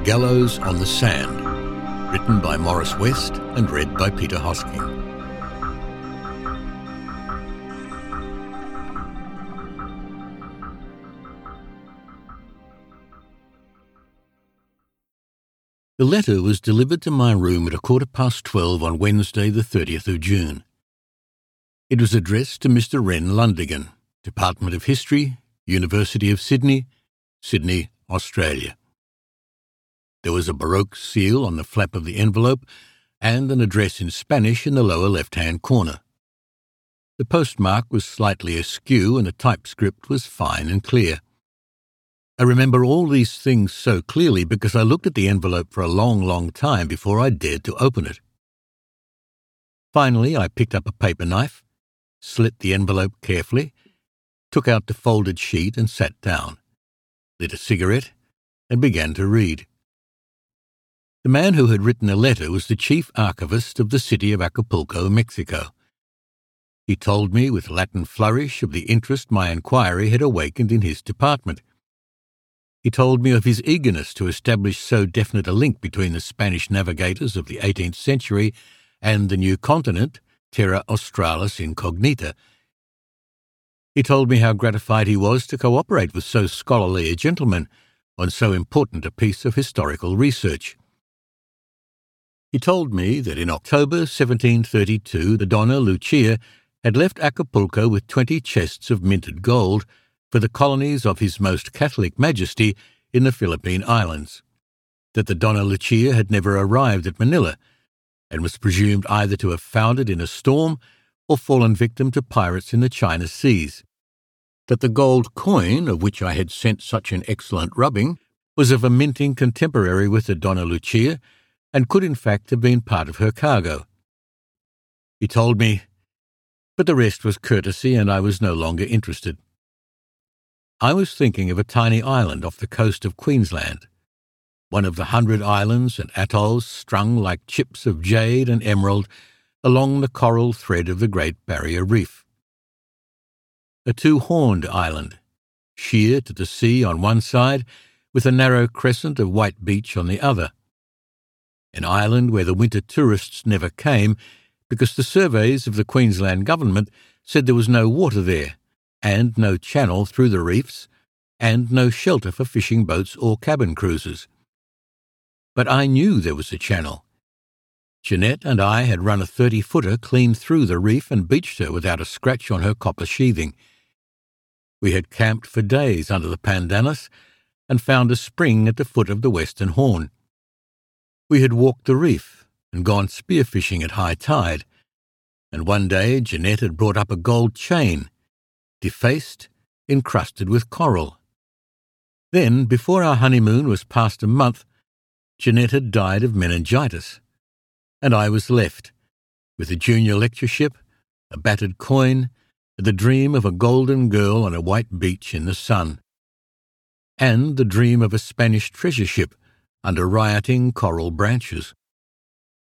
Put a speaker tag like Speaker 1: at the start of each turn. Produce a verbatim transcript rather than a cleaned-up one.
Speaker 1: Gallows on the Sand, written by Morris West and read by Peter Hosking. The letter was delivered to my room at a quarter past twelve on Wednesday the thirtieth of June. It was addressed to Mister Wren Lundigan, Department of History, University of Sydney, Sydney, Australia. There was a Baroque seal on the flap of the envelope and an address in Spanish in the lower left-hand corner. The postmark was slightly askew and the typescript was fine and clear. I remember all these things so clearly because I looked at the envelope for a long, long time before I dared to open it. Finally, I picked up a paper knife, slit the envelope carefully, took out the folded sheet and sat down, lit a cigarette, and began to read. The man who had written the letter was the chief archivist of the city of Acapulco, Mexico. He told me with Latin flourish of the interest my inquiry had awakened in his department. He told me of his eagerness to establish so definite a link between the Spanish navigators of the eighteenth century and the new continent, Terra Australis Incognita. He told me how gratified he was to cooperate with so scholarly a gentleman on so important a piece of historical research. He told me that in October seventeen thirty-two the Donna Lucia had left Acapulco with twenty chests of minted gold for the colonies of His Most Catholic Majesty in the Philippine Islands, that the Donna Lucia had never arrived at Manila, and was presumed either to have foundered in a storm or fallen victim to pirates in the China seas, that the gold coin, of which I had sent such an excellent rubbing, was of a minting contemporary with the Donna Lucia, and could in fact have been part of her cargo. He told me, but the rest was courtesy and I was no longer interested. I was thinking of a tiny island off the coast of Queensland, one of the hundred islands and atolls strung like chips of jade and emerald along the coral thread of the Great Barrier Reef. A two-horned island, sheer to the sea on one side, with a narrow crescent of white beach on the other. An island where the winter tourists never came because the surveys of the Queensland government said there was no water there, and no channel through the reefs, and no shelter for fishing boats or cabin cruises. But I knew there was a channel. Jeanette and I had run a thirty-footer clean through the reef and beached her without a scratch on her copper sheathing. We had camped for days under the pandanus and found a spring at the foot of the Western Horn. We had walked the reef and gone spearfishing at high tide, and one day Jeanette had brought up a gold chain, defaced, encrusted with coral. Then, before our honeymoon was past a month, Jeanette had died of meningitis, and I was left, with a junior lectureship, a battered coin, and the dream of a golden girl on a white beach in the sun, and the dream of a Spanish treasure ship under rioting coral branches.